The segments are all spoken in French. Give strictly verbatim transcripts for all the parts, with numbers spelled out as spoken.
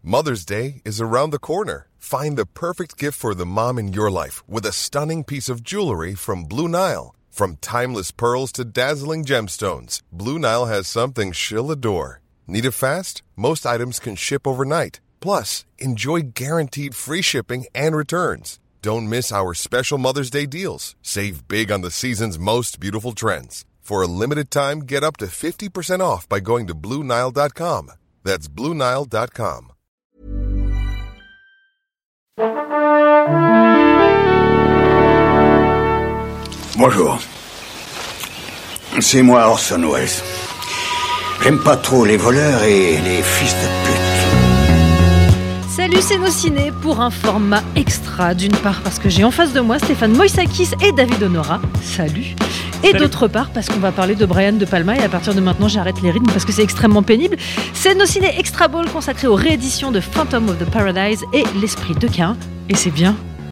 Mother's Day is around the corner. Find the perfect gift for the mom in your life with a stunning piece of jewelry from Blue Nile. From timeless pearls to dazzling gemstones, Blue Nile has something she'll adore. Need it fast? Most items can ship overnight. Plus, enjoy guaranteed free shipping and returns. Don't miss our special Mother's Day deals. Save big on the season's most beautiful trends. For a limited time, get up to fifty percent off by going to Blue Nile dot com. That's Blue Nile dot com. Bonjour. C'est moi Orson Welles. J'aime pas trop les voleurs et les fils de pute. Salut, c'est Nos Ciné pour un format extra. D'une part parce que j'ai en face de moi Stéphane Moïsakis et David Honora. Salut. Et Salut. D'autre part parce qu'on va parler de Brian De Palma et à partir de maintenant j'arrête les rythmes parce que c'est extrêmement pénible. C'est Nos Ciné Extra Ball consacré aux rééditions de Phantom of the Paradise et L'Esprit de Caïn. Et c'est bien.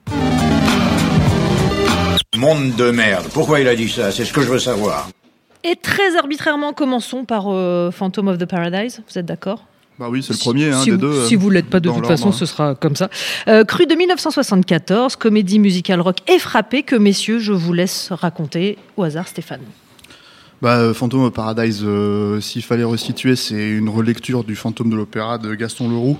Monde de merde. Pourquoi il a dit ça ? C'est ce que je veux savoir. Et très arbitrairement, commençons par euh, Phantom of the Paradise. Vous êtes d'accord ? Bah oui, c'est le premier hein, si des vous, deux. Si vous l'êtes pas de toute façon, ce sera comme ça. Euh, cru de dix-neuf cent soixante-quatorze, comédie musicale rock et frappée que, messieurs, je vous laisse raconter au hasard, Stéphane. Bah, Phantom of Paradise, euh, s'il fallait resituer, c'est une relecture du Fantôme de l'Opéra de Gaston Leroux.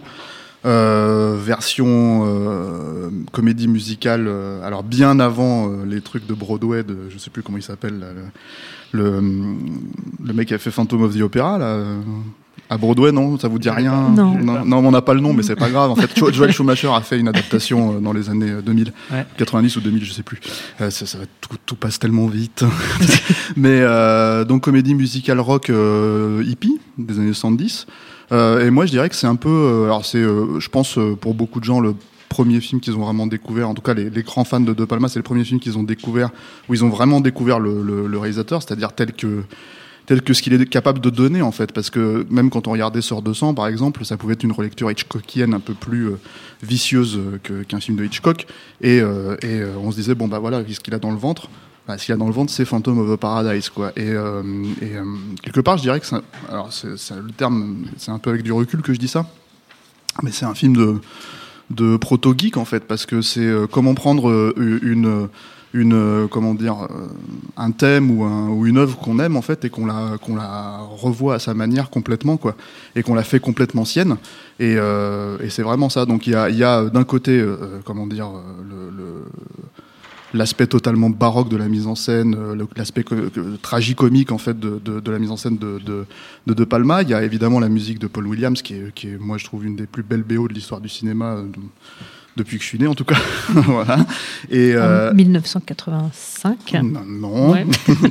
Euh, version euh, comédie musicale, euh, alors bien avant euh, les trucs de Broadway, de, je sais plus comment il s'appelle, là, le, le, le mec qui a fait Phantom of the Opera, là, euh, à Broadway, non, ça vous dit rien ? Non. non, non, on n'a pas le nom, mais c'est pas grave. En fait, Joel Schumacher a fait une adaptation euh, dans les années deux mille, ouais. quatre-vingt-dix ou deux mille, je sais plus. Euh, ça, ça va, tout, tout passe tellement vite. mais euh, donc comédie musicale rock euh, hippie des années soixante-dix. Euh, et moi, je dirais que c'est un peu, euh, alors c'est, euh, je pense, euh, pour beaucoup de gens, le premier film qu'ils ont vraiment découvert. En tout cas, les, les grands fans de De Palma, c'est le premier film qu'ils ont découvert, où ils ont vraiment découvert le, le, le réalisateur, c'est-à-dire tel que, tel que ce qu'il est capable de donner, en fait. Parce que même quand on regardait Sœurs de sang, par exemple, ça pouvait être une relecture hitchcockienne un peu plus euh, vicieuse que, qu'un film de Hitchcock. Et, euh, et euh, on se disait, bon, bah voilà, qu'est-ce qu'il a dans le ventre ? Bah, ce qu'il y a dans le ventre, c'est Phantom of the Paradise, quoi. Et, euh, et euh, quelque part, je dirais que c'est, alors c'est, c'est le terme, c'est un peu avec du recul que je dis ça, mais c'est un film de de proto-geek en fait, parce que c'est euh, comment prendre euh, une une euh, comment dire euh, un thème ou un ou une œuvre qu'on aime en fait et qu'on la qu'on la revoit à sa manière complètement, quoi, et qu'on la fait complètement sienne. Et, euh, et c'est vraiment ça. Donc il y a il y a d'un côté euh, comment dire le, le l'aspect totalement baroque de la mise en scène, l'aspect co- co- tragicomique en fait de, de, de la mise en scène de, de, de De Palma. Il y a évidemment la musique de Paul Williams qui est, qui est, moi je trouve, une des plus belles B O de l'histoire du cinéma euh, depuis que je suis né en tout cas. Voilà. Et, euh, en dix-neuf cent quatre-vingt-cinq. Non. non. Ouais.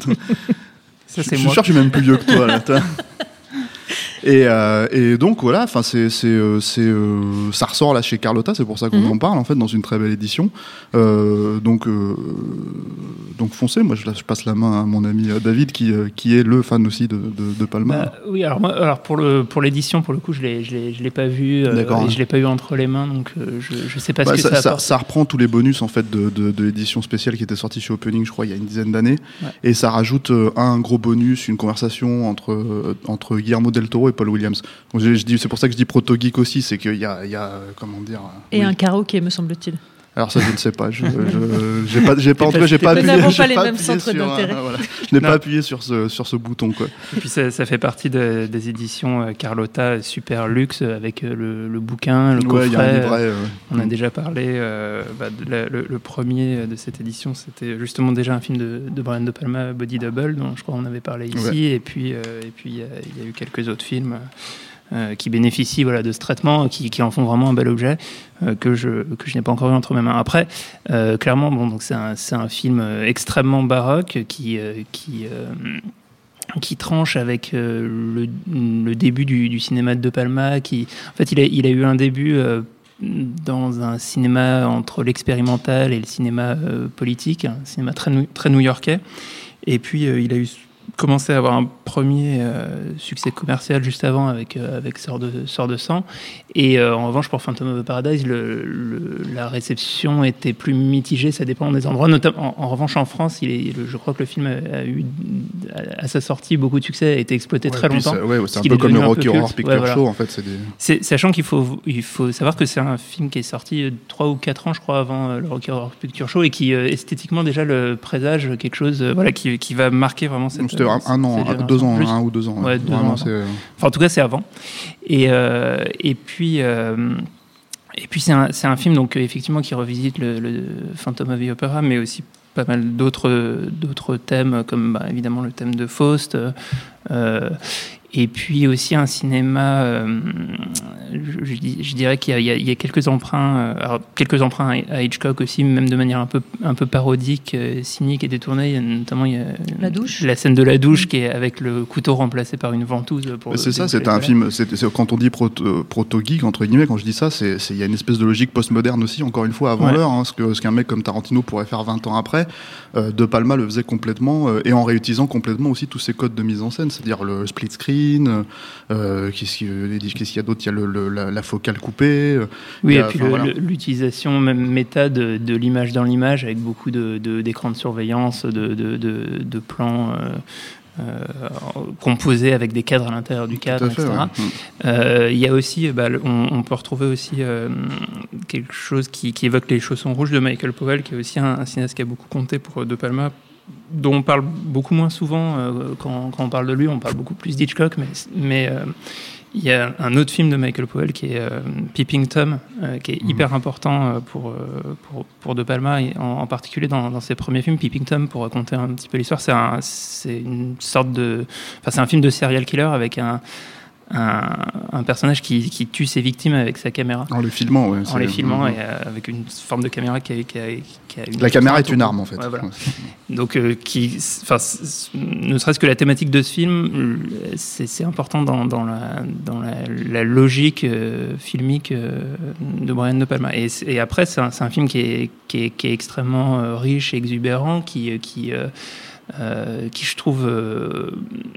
Ça, c'est je, je moi. suis sûr que je suis même plus vieux que toi là. Et, euh, et donc voilà, enfin c'est c'est c'est euh, ça ressort là chez Carlotta, c'est pour ça qu'on mmh. en parle en fait dans une très belle édition. Euh, donc euh, donc foncez, moi je, je passe la main à mon ami David qui qui est le fan aussi de de, de Palma. Bah, oui, alors moi, alors pour le pour l'édition pour le coup je l'ai je l'ai je l'ai pas vu euh, et je l'ai pas eu entre les mains, donc euh, je je sais pas bah, ce que ça, ça ça, apporte. Ça reprend tous les bonus en fait de de, de l'édition spéciale qui était sortie chez Opening, je crois il y a une dizaine d'années, ouais. Et ça rajoute euh, un gros bonus, une conversation entre euh, entre Guillermo del Toro et Paul Williams. Donc, je, je dis, c'est pour ça que je dis proto-geek aussi, c'est qu'il y a, il y a comment dire... Et oui. un karaoké, me semble-t-il. Alors ça, je ne sais pas. Je, je, j'ai pas, j'ai pas, en tout cas, j'ai pas appuyé. Nous n'avons j'ai pas les pas mêmes centres sur, d'intérêt. Euh, voilà. Je n'ai non. pas appuyé sur ce, sur ce bouton, quoi. Et puis ça, ça fait partie de, des éditions Carlotta super luxe avec le, le bouquin, le coffret. Ouais, il y a un livret. Euh, on a déjà parlé. Euh, bah, de la, le, le premier de cette édition, c'était justement déjà un film de, de Brian De Palma, Body Double, dont je crois on avait parlé ici. Ouais. Et puis, euh, et puis il y, y a eu quelques autres films. Euh, qui bénéficient voilà, de ce traitement, qui, qui en font vraiment un bel objet euh, que, je, que je n'ai pas encore vu entre mes mains. Après, euh, clairement, bon, donc c'est, un, c'est un film extrêmement baroque qui, euh, qui, euh, qui tranche avec euh, le, le début du, du cinéma de De Palma. Qui, en fait, il a, il a eu un début euh, dans un cinéma entre l'expérimental et le cinéma euh, politique, un cinéma très, très new-yorkais. Et puis, euh, il a eu commencé à avoir un premier euh, succès commercial juste avant avec, euh, avec Sœur de, Sœur de sang. Et euh, en revanche, pour Phantom of the Paradise, le, le, la réception était plus mitigée, ça dépend des endroits. Notamment, en, en revanche, en France, il est, le, je crois que le film a, a eu, à, à sa sortie, beaucoup de succès, a été exploité ouais, très longtemps. C'est, ouais, c'est un peu comme le Rocky Horror Picture ouais, voilà. Show, en fait. C'est des... c'est, sachant qu'il faut, il faut savoir que c'est un film qui est sorti trois ou quatre ans, je crois, avant euh, le Rocky Horror Picture Show, et qui, euh, esthétiquement, déjà, le présage quelque chose euh, voilà, qui, qui va marquer vraiment cette... C'était un, un an, un, deux ans, un ou deux ans. Ouais, deux ans c'est... Enfin, en tout cas, c'est avant. Et, euh, et puis, euh, et puis c'est, un, c'est un film donc, effectivement, qui revisite le, le Phantom of the Opera, mais aussi pas mal d'autres, d'autres thèmes, comme bah, évidemment le thème de Faust. Euh, et puis aussi un cinéma, euh, je, je, je dirais qu'il y a, il y a, il y a quelques emprunts, alors quelques emprunts à Hitchcock aussi, même de manière un peu, un peu parodique, cynique et détournée. Il y a notamment il y a la douche, la scène de la douche qui est avec le couteau remplacé par une ventouse. Pour c'est ça, c'est un film. C'est, c'est, quand on dit proto, proto-geek entre guillemets, quand je dis ça, c'est, c'est il y a une espèce de logique postmoderne aussi. Encore une fois, avant ouais. l'heure, hein, ce que ce qu'un mec comme Tarantino pourrait faire vingt ans après, euh, De Palma le faisait complètement euh, et en réutilisant complètement aussi tous ses codes de mise en scène, c'est-à-dire le split screen. Euh, qu'est-ce, qu'il, qu'est-ce qu'il y a d'autre ? Il y a le, le, la, la focale coupée. Oui, et puis le, voilà. l'utilisation même méta de, de l'image dans l'image avec beaucoup de, de, d'écrans de surveillance, de, de, de, de plans euh, euh, composés avec des cadres à l'intérieur du cadre, fait, et cetera. Ouais. Euh, il y a aussi, bah, on, on peut retrouver aussi euh, quelque chose qui, qui évoque les chaussons rouges de Michael Powell, qui est aussi un, un cinéaste qui a beaucoup compté pour De Palma, dont on parle beaucoup moins souvent euh, quand, quand on parle de lui, on parle beaucoup plus d'Hitchcock, mais mais euh, il y a un autre film de Michael Powell qui est euh, Peeping Tom, euh, qui est mmh. hyper important pour, euh, pour, pour De Palma, et en, en particulier dans, dans ses premiers films. Peeping Tom, pour raconter un petit peu l'histoire, c'est, un, c'est une sorte de... Enfin, c'est un film de serial killer avec un... Un, un personnage qui, qui tue ses victimes avec sa caméra. En les filmant, ouais. En les filmant, et euh, avec une forme de caméra qui a, qui a, qui a une... La caméra est une arme, en fait. Ouais, voilà. Donc, euh, qui, enfin, ne serait-ce que la thématique de ce film, c'est, c'est important dans, dans, la, dans la, la logique euh, filmique euh, de Brian De Palma. Et, et après, c'est un, c'est un film qui est, qui est, qui est extrêmement euh, riche et exubérant, qui, qui, euh, euh, qui je trouve... Euh,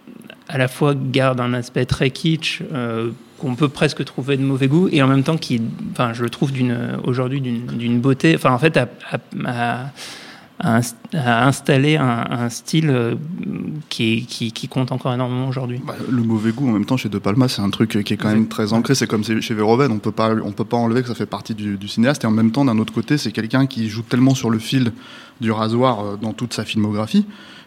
à la fois garde un aspect très kitsch euh, qu'on peut presque trouver de mauvais goût, et en même temps qui, enfin, je le trouve d'une, aujourd'hui d'une, d'une beauté, enfin en fait à, à, à, à installer un, un style qui, qui, qui compte encore énormément aujourd'hui. Bah, le mauvais goût en même temps chez De Palma, c'est un truc qui est quand même très ancré. C'est comme chez Verhoeven, on peut pas, on peut pas enlever que ça fait partie du, du cinéaste, et en même temps d'un autre côté, c'est quelqu'un qui joue tellement sur le fil du rasoir dans toute sa filmographie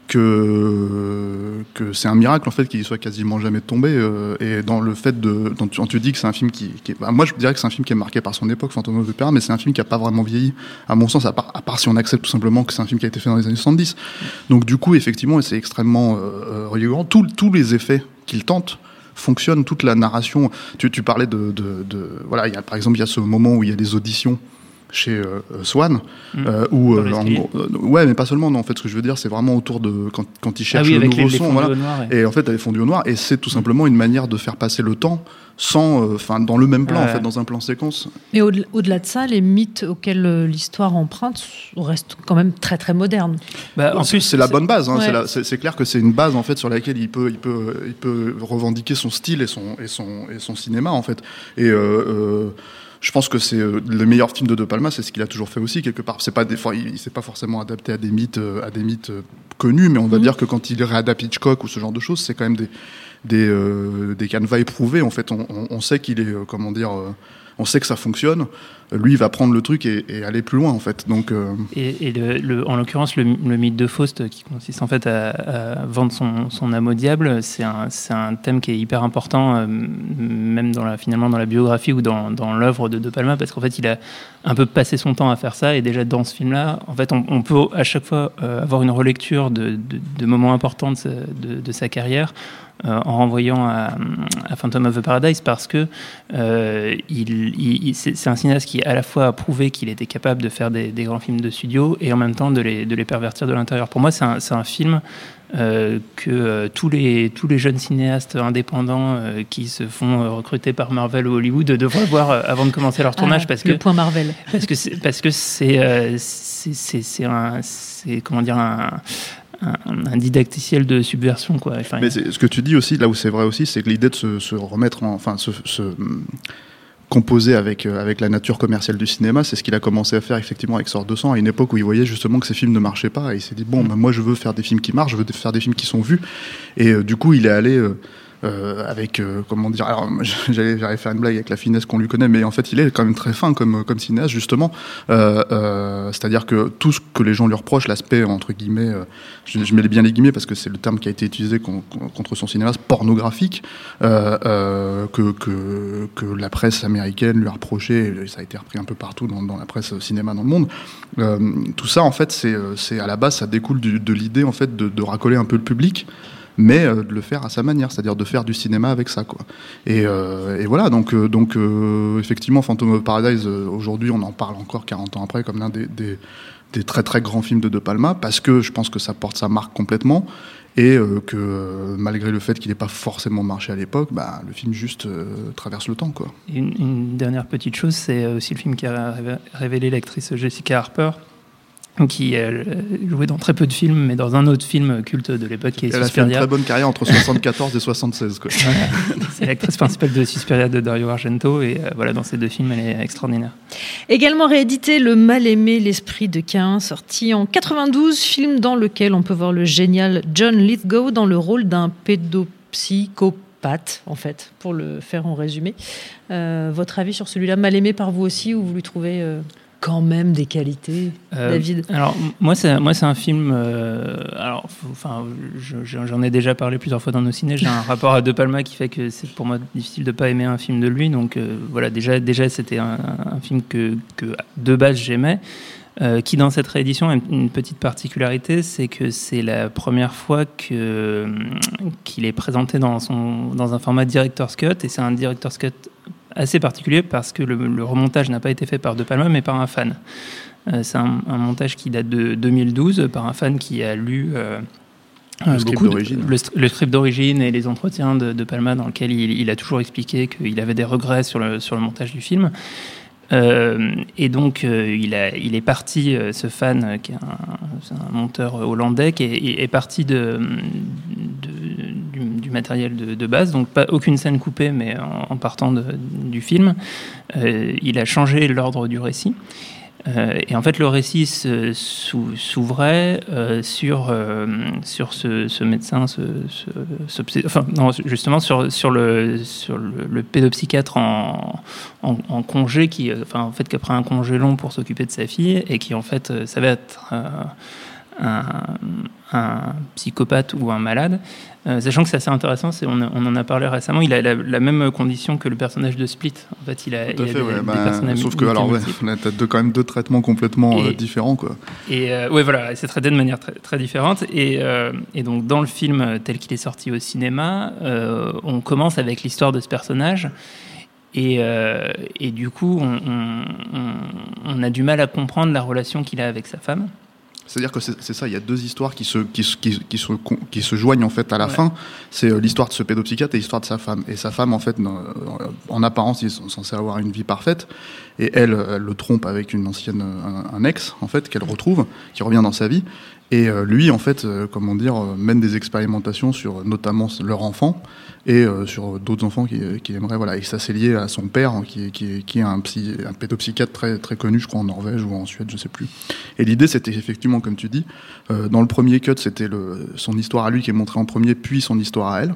que que c'est un miracle en fait qu'il y soit quasiment jamais tombé, euh, et dans le fait de quand tu, quand tu dis que c'est un film qui, qui est, bah, moi je dirais que c'est un film qui est marqué par son époque, Phantom of the Opera, mais c'est un film qui a pas vraiment vieilli à mon sens, à part, à part si on accepte tout simplement que c'est un film qui a été fait dans les années soixante-dix. Donc du coup effectivement c'est extrêmement euh, reliant. Tous tous les effets qu'il tente fonctionnent, toute la narration. Tu, tu parlais de, de, de voilà, il y a par exemple il y a ce moment où il y a des auditions chez euh, Swan, mmh. euh, où euh, en gros, euh, ouais, mais pas seulement. Non, en fait, ce que je veux dire, c'est vraiment autour de quand quand ils cherchent ah oui, le nouveau les, son, les voilà. Noir, ouais. Et en fait, t'as les fondus au noir, et c'est tout simplement une manière de faire passer le temps sans, enfin, euh, dans le même plan, ouais. en fait, dans un plan séquence. Mais au- au-delà de ça, les mythes auxquels euh, l'histoire emprunte restent quand même très très modernes. Bah, en plus, c'est, c'est la bonne base. Hein, ouais. c'est, la, c'est, c'est clair que c'est une base en fait sur laquelle il peut, il peut, il peut revendiquer son style et son et son et son cinéma en fait. Et euh, euh, je pense que c'est euh, le meilleur film de De Palma, c'est ce qu'il a toujours fait aussi quelque part. C'est pas des, il, il s'est pas forcément adapté à des mythes, euh, à des mythes euh, connus, mais on va mmh. dire que quand il réadapte Hitchcock ou ce genre de choses, c'est quand même des des euh, des canevas éprouvés. En fait, on, on, on sait qu'il est, euh, comment dire, euh, on sait que ça fonctionne. Lui, il va prendre le truc et, et aller plus loin, en fait. Donc, euh... et, et le, le, en l'occurrence, le, le mythe de Faust, qui consiste en fait à, à vendre son, son âme au diable, c'est un, c'est un thème qui est hyper important, euh, même dans la, finalement dans la biographie ou dans, dans l'œuvre de De Palma, parce qu'en fait, il a un peu passé son temps à faire ça. Et déjà dans ce film-là, en fait, on, on peut à chaque fois euh, avoir une relecture de, de, de moments importants de sa, de, de sa carrière. Euh, en renvoyant à, à Phantom of the Paradise, parce que euh, il, il, c'est, c'est un cinéaste qui à la fois a prouvé qu'il était capable de faire des, des grands films de studio et en même temps de les, de les pervertir de l'intérieur. Pour moi, c'est un, c'est un film euh, que euh, tous, les, tous les jeunes cinéastes indépendants euh, qui se font euh, recruter par Marvel ou Hollywood devraient voir euh, avant de commencer leur tournage. Ah, parce le que, point Marvel. Parce que c'est, parce que c'est, euh, c'est, c'est, c'est, un, c'est comment dire, un... un, un didacticiel de subversion, quoi. Enfin, mais c'est, ce que tu dis aussi, là où c'est vrai aussi, c'est que l'idée de se, se remettre en, enfin, se, se composer avec, euh, avec la nature commerciale du cinéma, c'est ce qu'il a commencé à faire effectivement avec Sorte de sang, à une époque où il voyait justement que ces films ne marchaient pas, et il s'est dit, bon, bah, moi je veux faire des films qui marchent, je veux faire des films qui sont vus, et euh, du coup il est allé... Euh, Euh, avec euh, comment dire, alors j'allais, j'allais faire une blague avec la finesse qu'on lui connaît, mais en fait il est quand même très fin comme, comme cinéaste justement, euh, euh, c'est-à-dire que tout ce que les gens lui reprochent, l'aspect entre guillemets, euh, je, je mets bien les guillemets parce que c'est le terme qui a été utilisé con, contre son cinéma, pornographique, euh, euh, que, que, que la presse américaine lui a reproché, et ça a été repris un peu partout dans, dans la presse cinéma dans le monde, euh, tout ça en fait c'est, c'est à la base ça découle du, de l'idée en fait de, de racoler un peu le public, mais euh, de le faire à sa manière, c'est-à-dire de faire du cinéma avec ça, quoi. Et, euh, et voilà, donc, euh, donc euh, effectivement, Phantom of Paradise, euh, aujourd'hui, on en parle encore quarante ans après, comme l'un des, des, des très très grands films de De Palma, parce que je pense que ça porte sa marque complètement, et euh, que euh, malgré le fait qu'il n'ait pas forcément marché à l'époque, bah, le film juste euh, traverse le temps, quoi. Une, une dernière petite chose, c'est aussi le film qui a révélé l'actrice Jessica Harper, qui a joué dans très peu de films, mais dans un autre film culte de l'époque qui est Elle Suspiria. Elle a fait une très bonne carrière entre soixante-quatorze et soixante-seize, quoi. Voilà. C'est l'actrice principale de Suspiria de Dario Argento, et euh, voilà, dans ces deux films, elle est extraordinaire. Également réédité Le Mal-aimé, l'esprit de Cain, sorti en quatre-vingt-douze, film dans lequel on peut voir le génial John Lithgow dans le rôle d'un pédopsychopathe, en fait, pour le faire en résumé. Euh, votre avis sur celui-là, mal aimé par vous aussi, ou vous lui trouvez... Euh quand même des qualités, euh, David? Alors moi c'est moi c'est un film. Euh, alors enfin je, j'en ai déjà parlé plusieurs fois dans nos ciné. J'ai un rapport à De Palma qui fait que c'est pour moi difficile de pas aimer un film de lui. Donc euh, voilà, déjà déjà c'était un, un film que que de base j'aimais. Euh, qui dans cette réédition a une petite particularité, c'est que c'est la première fois que qu'il est présenté dans son dans un format director's cut, et c'est un director's cut assez particulier parce que le, le remontage n'a pas été fait par De Palma mais par un fan. Euh, c'est un, un montage qui date de deux mille douze par un fan qui a lu euh, le, script de, le, le script d'origine et les entretiens de De Palma dans lequel il, il a toujours expliqué qu'il avait des regrets sur le, sur le montage du film. Euh, et donc euh, il, a, il est parti, euh, ce fan euh, qui est un, c'est un monteur hollandais qui est, est parti de, de, du, du matériel de, de base, donc pas aucune scène coupée, mais en, en partant de, du film, euh, il a changé l'ordre du récit. Euh, et en fait, le récit se, sou, s'ouvrait euh, sur euh, sur ce, ce médecin, ce, ce, ce, enfin non, justement sur sur le sur le, le pédopsychiatre en, en, en congé qui, enfin en fait, qu'après un congé long pour s'occuper de sa fille et qui en fait savait être euh, un, un psychopathe ou un malade. Euh, sachant que c'est assez intéressant, c'est, on, a, on en a parlé récemment, il a la, la même condition que le personnage de Split. En fait, il a, Tout à il fait, a ouais, des, bah, des personnalités. sauf que, alors, ouais, t'as deux, quand même deux traitements complètement et, euh, différents, quoi. Et euh, ouais, voilà, c'est traité de manière très, très différente. Et, euh, et donc, dans le film tel qu'il est sorti au cinéma, euh, on commence avec l'histoire de ce personnage. Et, euh, et du coup, on, on, on, on a du mal à comprendre la relation qu'il a avec sa femme. C'est-à-dire que c'est, c'est ça, il y a deux histoires qui se, qui, qui, qui, se, qui se joignent en fait à la ouais. fin. C'est l'histoire de ce pédopsychiatre et l'histoire de sa femme. Et sa femme, en fait, en apparence, ils sont censés avoir une vie parfaite. Et elle, elle le trompe avec une ancienne, un, un ex, en fait, qu'elle retrouve, qui revient dans sa vie. Et euh, lui, en fait, euh, comment dire, euh, mène des expérimentations sur notamment leur enfant et euh, sur d'autres enfants qu'il qui aimerait. Voilà. Et ça, c'est lié à son père, hein, qui, qui, qui est un, psy, un pédopsychiatre très, très connu, je crois, en Norvège ou en Suède, je sais plus. Et l'idée, c'était effectivement, comme tu dis, euh, dans le premier cut, c'était le, son histoire à lui qui est montrée en premier, puis son histoire à elle.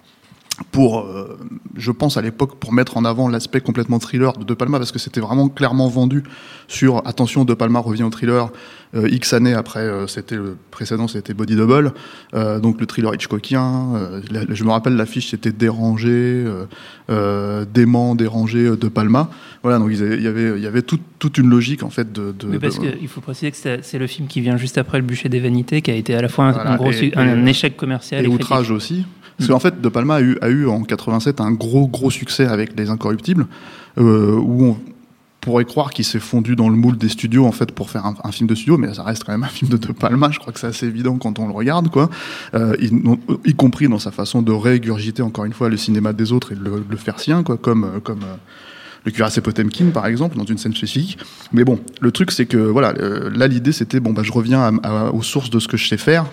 Pour, euh, je pense à l'époque, pour mettre en avant l'aspect complètement thriller de De Palma, parce que c'était vraiment clairement vendu sur attention, De Palma revient au thriller euh, X années après, euh, c'était le précédent, c'était Body Double, euh, donc le thriller Hitchcockien. Euh, la, je me rappelle l'affiche, c'était dérangé, euh, euh, dément, dérangé De Palma. Voilà, donc il y avait, il y avait toute, toute une logique en fait de. de Mais parce de, qu'il faut préciser que c'est, c'est le film qui vient juste après Le Bûcher des Vanités, qui a été à la fois un, voilà, un gros et, un, et, un échec commercial et, et Outrage aussi. Parce qu'en fait, De Palma a eu, a eu en quatre-vingt-sept un gros gros succès avec Les Incorruptibles, euh, où on pourrait croire qu'il s'est fondu dans le moule des studios en fait pour faire un, un film de studio, mais ça reste quand même un film de De Palma. Je crois que c'est assez évident quand on le regarde, quoi. Euh, y, y compris dans sa façon de régurgiter encore une fois le cinéma des autres et de le, de le faire sien, quoi, comme comme euh, le cuirassé Potemkin par exemple, dans une scène spécifique. Mais bon, le truc c'est que voilà, euh, là l'idée c'était bon bah je reviens à, à, aux sources de ce que je sais faire.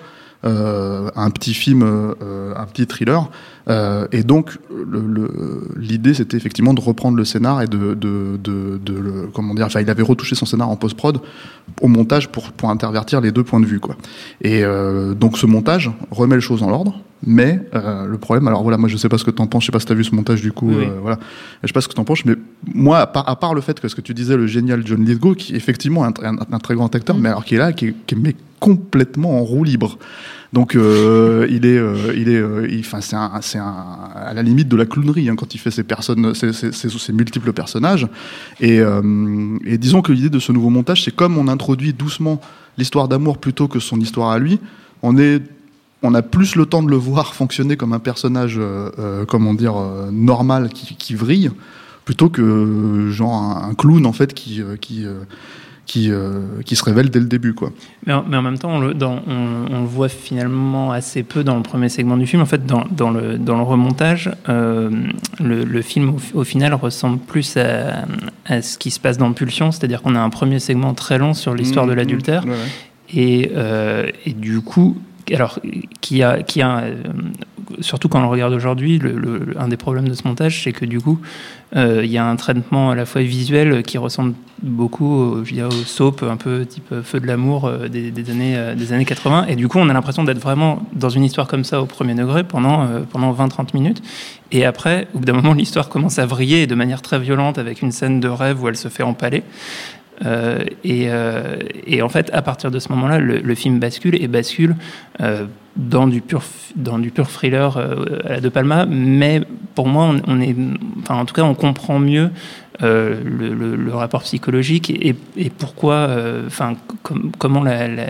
euh, un petit film, euh, un petit thriller. Euh, et donc, le, le, l'idée, c'était effectivement de reprendre le scénar et de, de, de, de le, comment dire, enfin, il avait retouché son scénar en post-prod au montage pour, pour intervertir les deux points de vue, quoi. Et euh, donc, ce montage remet les choses dans l'ordre. Mais euh, le problème, alors voilà, moi je sais pas ce que t'en penses, je sais pas si t'as vu ce montage du coup, oui. euh, voilà, je sais pas ce que t'en penses, mais moi, à part, à part le fait que ce que tu disais, le génial John Lithgow, qui est effectivement un, un, un très grand acteur, mmh. mais alors qui est là, qui est, qui est mais complètement en roue libre. Donc euh, il est, euh, il est, enfin euh, c'est un, c'est un, à la limite de la clownerie hein, quand il fait ses personnes, ses, ses, ses, ses multiples personnages. Et, euh, et disons que l'idée de ce nouveau montage, c'est comme on introduit doucement l'histoire d'amour plutôt que son histoire à lui. On est On a plus le temps de le voir fonctionner comme un personnage, euh, euh, comment dire, euh, normal qui, qui vrille, plutôt que euh, genre un, un clown en fait qui euh, qui euh, qui, euh, qui se révèle dès le début, quoi. Mais en, mais en même temps, on le, dans, on, on le voit finalement assez peu dans le premier segment du film. En fait, dans, dans le dans le remontage, euh, le, le film au, au final ressemble plus à, à ce qui se passe dans Pulsion, c'est-à-dire qu'on a un premier segment très long sur l'histoire mmh, de l'adultère, mmh, ouais, ouais. et euh, et du coup. Alors, qui a, qui a euh, surtout quand on le regarde aujourd'hui, le, le, un des problèmes de ce montage, c'est que du coup, il euh, y a un traitement à la fois visuel qui ressemble beaucoup, au, je dirais, au soap, un peu type Feu de l'amour euh, des, des, années, euh, des années quatre-vingts. Et du coup, on a l'impression d'être vraiment dans une histoire comme ça au premier degré pendant, euh, pendant vingt à trente minutes. Et après, au bout d'un moment, l'histoire commence à vriller de manière très violente avec une scène de rêve où elle se fait empaler. Euh, et, euh, et en fait, à partir de ce moment-là, le, le film bascule et bascule euh, dans du pur, dans du pur thriller euh, à la De Palma. Mais pour moi, on, on est, enfin, en tout cas, on comprend mieux euh, le, le, le rapport psychologique et, et pourquoi, enfin, euh, com- comment la, la,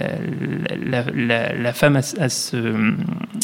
la, la, la femme a, a ce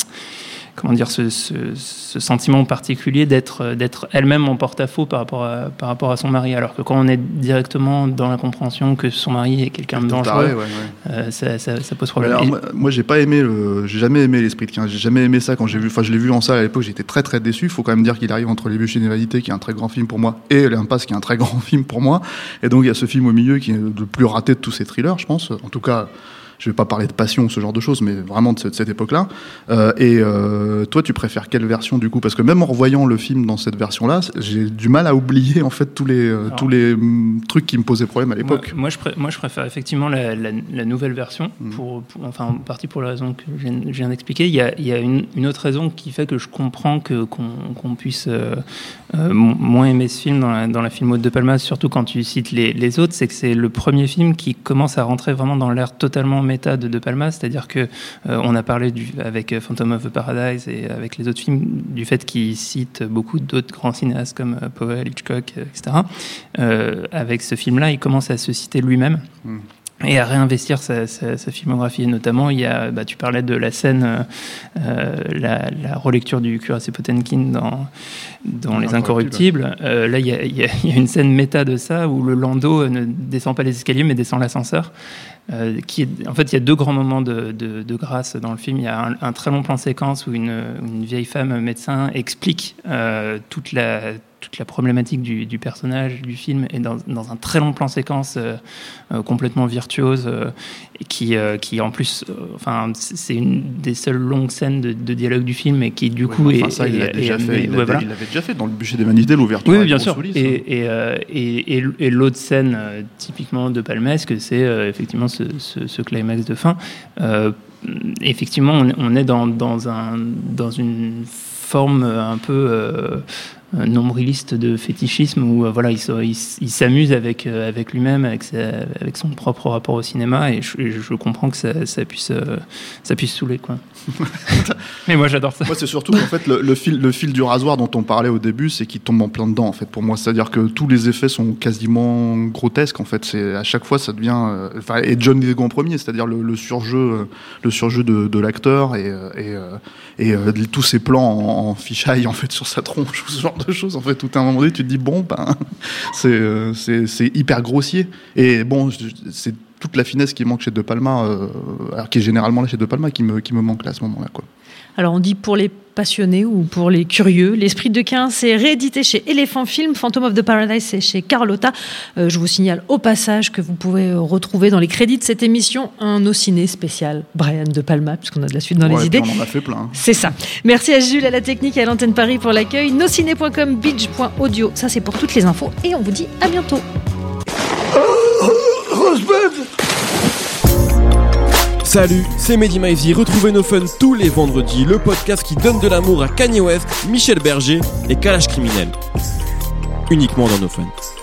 comment dire, ce, ce, ce sentiment particulier d'être, d'être elle-même en porte-à-faux par rapport à, par rapport à son mari, alors que quand on est directement dans la compréhension que son mari est quelqu'un de dangereux, ouais, ouais. Euh, ça, ça, ça pose problème. Alors, moi, moi, j'ai pas aimé, le, j'ai jamais aimé l'esprit de quinze, j'ai jamais aimé ça quand j'ai vu, enfin, je l'ai vu en salle à l'époque, j'étais très très déçu. Il faut quand même dire qu'il arrive entre Les Bûches et Rivalité, qui est un très grand film pour moi, et L'Impasse, qui est un très grand film pour moi, et donc il y a ce film au milieu qui est le plus raté de tous ces thrillers, je pense, en tout cas. Je vais pas parler de passion ou ce genre de choses, mais vraiment de cette, cette époque-là. Euh, et euh, toi, tu préfères quelle version du coup ? Parce que même en revoyant le film dans cette version-là, j'ai du mal à oublier en fait tous les euh, Alors, tous les m, trucs qui me posaient problème à l'époque. Moi, moi, je, pré- moi je préfère effectivement la, la, la nouvelle version, mmh. pour, pour, enfin en partie pour la raison que je viens, je viens d'expliquer. Il y a, il y a une, une autre raison qui fait que je comprends que qu'on, qu'on puisse euh, euh, moins aimer ce film dans la, dans la filmo de De Palma, surtout quand tu cites les, les autres, c'est que c'est le premier film qui commence à rentrer vraiment dans l'ère totalement méta de De Palma, c'est-à-dire que euh, on a parlé du, avec Phantom of the Paradise et avec les autres films du fait qu'il cite beaucoup d'autres grands cinéastes comme euh, Powell, Hitchcock, et cetera. Euh, avec ce film-là, il commence à se citer lui-même. Mm. Et à réinvestir sa, sa, sa filmographie. Et notamment, il y a, bah, tu parlais de la scène, euh, la, la relecture du Cuirassé Potemkin dans, dans Les Incorruptibles. Euh, là, il y, a, il, y a, il y a une scène méta de ça où le Lando ne descend pas les escaliers, mais descend l'ascenseur. Euh, qui est, en fait, il y a deux grands moments de, de, de grâce dans le film. Il y a un, un très long plan séquence où une, une vieille femme médecin explique euh, toute la toute la problématique du, du personnage du film est dans, dans un très long plan séquence euh, euh, complètement virtuose euh, qui, euh, qui en plus euh, enfin c'est une des seules longues scènes de, de dialogue du film et qui du oui, coup enfin, est, ça, il l'a déjà est, fait, est, il, ouais, voilà. il l'avait déjà fait dans Le Bûcher des Vanités, l'ouverture. Oui, bien sûr. Soulis, et, et, euh, et, et, et l'autre scène euh, typiquement de Palmesque, c'est euh, effectivement ce, ce, ce climax de fin. Euh, effectivement, on, on est dans, dans, un, dans une forme un peu euh, nombriliste de fétichisme où euh, voilà, il, il, il s'amuse avec, euh, avec lui-même, avec, sa, avec son propre rapport au cinéma, et je, je comprends que ça, ça, puisse, euh, ça puisse saouler, quoi. Mais moi j'adore ça. Moi c'est surtout qu'en fait le, le, fil, le fil du rasoir dont on parlait au début, c'est qu'il tombe en plein dedans en fait pour moi, c'est-à-dire que tous les effets sont quasiment grotesques en fait, c'est à chaque fois ça devient euh, enfin, et John Lithgow en premier, c'est-à-dire le, le surjeu le surjeu de, de l'acteur et et, et, et euh, tous ces plans en, en fisheye en fait sur sa tronche, ce genre de choses en fait, tout à un moment donné tu te dis bon ben c'est c'est c'est hyper grossier et bon c'est toute la finesse qui manque chez De Palma, euh, alors qui est généralement là chez De Palma, qui me, qui me manque là à ce moment-là, quoi. Alors on dit pour les passionnés ou pour les curieux. L'Esprit de Caïn, c'est réédité chez Elephant Film. Phantom of the Paradise, c'est chez Carlotta. Euh, je vous signale au passage que vous pouvez retrouver dans les crédits de cette émission un Nos Ciné spécial Brian De Palma, puisqu'on a de la suite dans ouais, les idées. On en a fait plein. C'est ça. Merci à Jules à la technique et à l'antenne Paris pour l'accueil. nosciné point com, binge point audio. Ça, c'est pour toutes les infos. Et on vous dit à bientôt. Salut, c'est Mehdi Maizy. Retrouvez No Fun tous les vendredis, le podcast qui donne de l'amour à Kanye West, Michel Berger et Kalash Criminel. Uniquement dans No Fun.